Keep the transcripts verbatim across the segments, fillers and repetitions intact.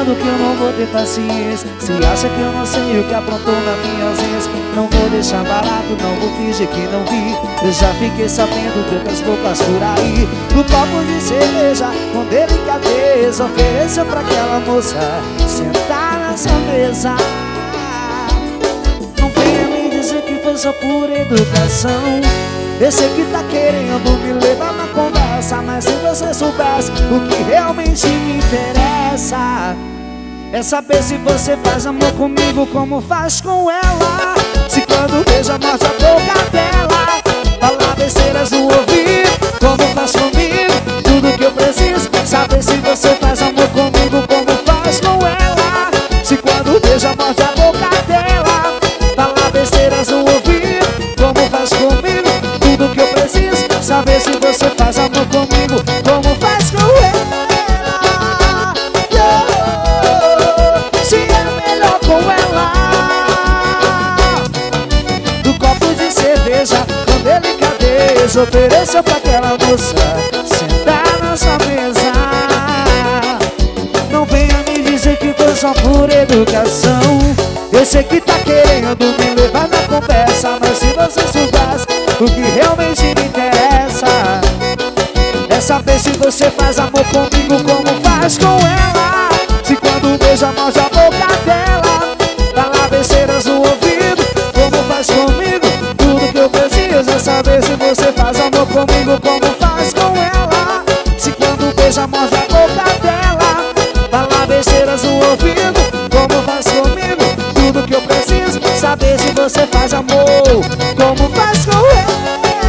achando que eu não vou ter paciência. Se acha que eu não sei o que aprontou na minha ausência, não vou deixar barato, não vou fingir que não vi. Eu já fiquei sabendo de outras bocas por aí. No copo de cerveja, com delicadeza, ofereceu pra aquela moça sentar nessa mesa. Não venha me dizer que foi só por educação. Eu sei que tá querendo me levar na conversa, mas se você soubesse o que realmente me interessa, é saber se você faz amor comigo como faz com ela. Se quando beija morde a boca dela, fala besteiras no ouvido como faz comigo. Tudo que eu preciso, saber se você faz amor comigo como faz com ela. Se quando beija morde a boca dela, fala besteiras no ouvido como faz comigo. Tudo que eu preciso, saber se você faz amor comigo como faz com ela. Oh, se é melhor com ela. Do copo de cerveja, com delicadeza, ofereceu pra aquela moça sentar nessa mesa. Não venha me dizer que foi só por educação. Eu sei que tá querendo me levar na conversa, mas se você soubesse o que realmente me interessa, é saber se você faz amor comigo como faz com ela. Se quando beija morde a boca dela, fala besteiras no ouvido como faz comigo. Tudo que eu preciso é saber se você faz amor comigo como faz com ela. Se quando beija morde a boca dela, fala besteiras no ouvido como faz comigo. Tudo que eu preciso, saber se você faz amor como faz com ela.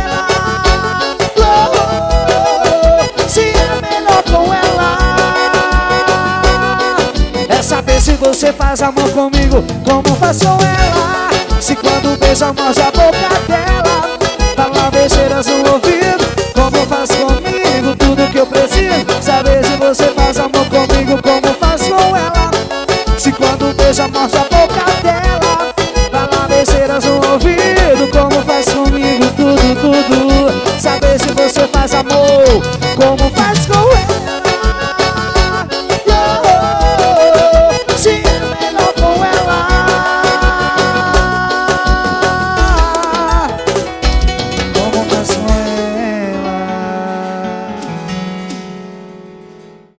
Oh, se é melhor com ela. É saber se você faz amor comigo como faz com ela. Se quando beija morde a boca dela, fala besteiras no ouvido como faz comigo. Tudo que eu preciso, saber se você faz amor comigo como faz com ela. Se quando beija morde a boca dela,